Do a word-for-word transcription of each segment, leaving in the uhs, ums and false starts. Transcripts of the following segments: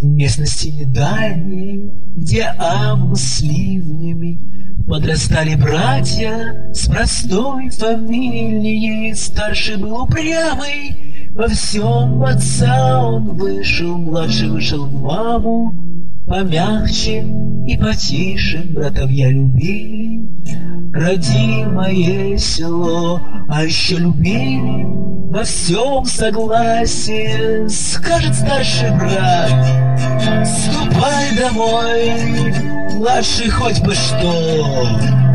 В местности недальней, где август с ливнями, подрастали братья с простой фамилией. Старший был упрямый, во всем в отца он вышел, младший вышел в маму. Помягче и потише братовья любили родимое село, а еще любили во всем согласии. Скажет старший брат: ступай домой, младший хоть бы что.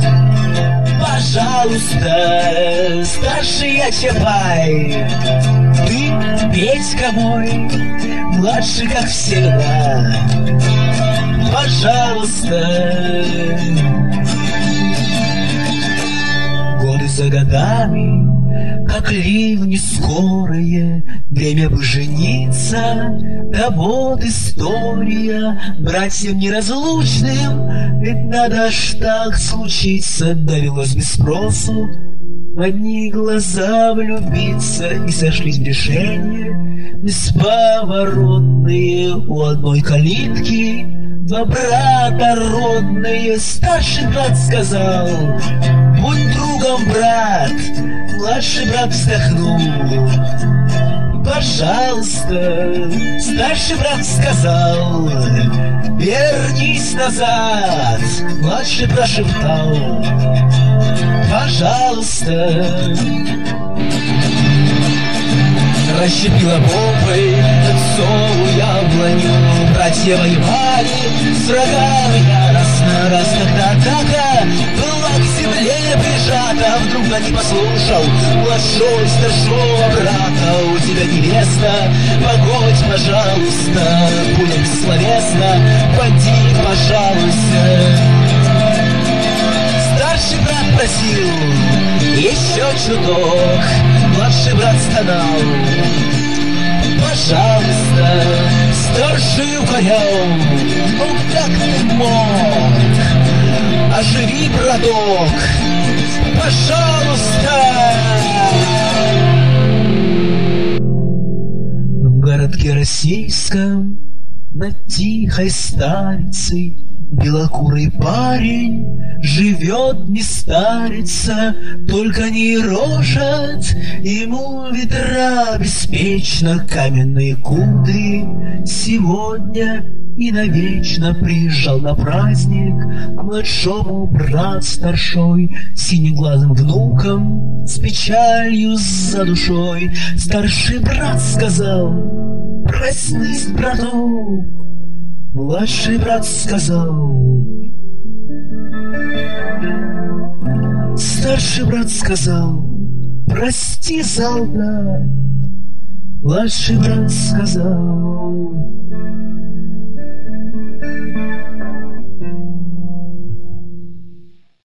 Пожалуйста, старший я Чапай, ты Петька мой, младший как всегда. Пожалуйста. Годы за годами, как ливни скорые, время бы жениться, да вот история. Братьям неразлучным, ведь надо ж так случиться, довелось без спросу в одни глаза влюбиться, и сошлись в решение бесповоротные у одной калитки. Два брата родные. Старший брат сказал: будь другом, брат. Младший брат вздохнул: пожалуйста. Старший брат сказал: вернись назад. Младший прошептал: пожалуйста. Расщепила бомбой отцову яблоню. Братья воевали с врагами яростно. Раз когда атака была к земле прижата, вдруг я не послушал младшой старшего брата: у тебя невеста, погодь, пожалуйста. Будем словесно, поди, пожалуйста. Старший брат просил еще чуток, младший брат стонал: пожалуйста. Старший укорял: ну как ты мог? Оживи, браток, пожалуйста. В городке российском над тихой старицей белокурый парень живет, не старится, только не рожет ему ветра беспечно. Каменные кудри сегодня и навечно приезжал на праздник к младшему брат старшой, синеглазым внуком с печалью за душой. Старший брат сказал: проснись, браток. Младший брат сказал: старший брат сказал: прости, солдат. Младший брат сказал: